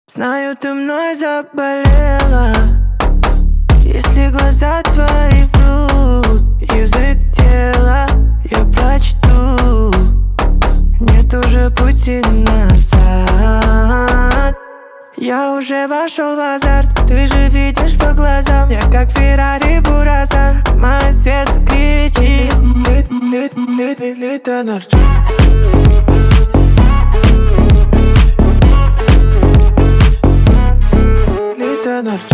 Знаю, ты мной заболела. Если глаза твои врут, язык тела я прочту. Нет уже пути назад. Я уже вошел в азарт. Ты же видишь по глазам, я как Феррари Бурасан. Мое сердце кричит: лит энерджи. Лит энерджи.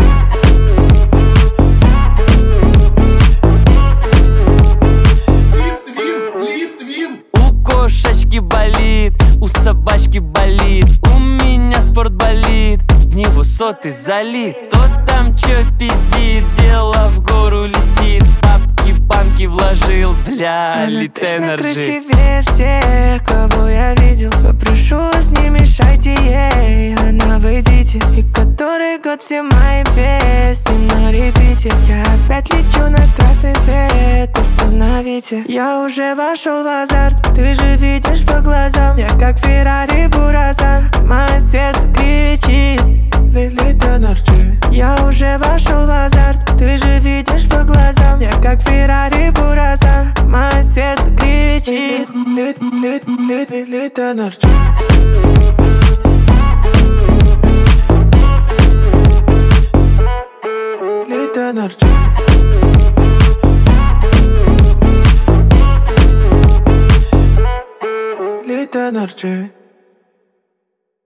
У кошечки болит, у собачки болит, у меня спорт болит, в него соты залит. Тот там чё пиздит, дело в гору летит, бабки в банки вложил, бля, лит Она точно энерджи. красивее всех, кого я видел. Попрошу вас, не мешайте ей, она в эдите. И который год все мои песни на репите. Я опять лечу на красный свет, остановите. Я уже вошел в азарт. Ты же видишь по глазам, я как Феррари Бурасан. Мое сердце кричит: лит энерджи. Я уже вошел в азарт. Ты же видишь по глазам, я как Феррари Бурасан. Мое сердце кричит: лит энерджи. Лит энерджи. Лит энерджи.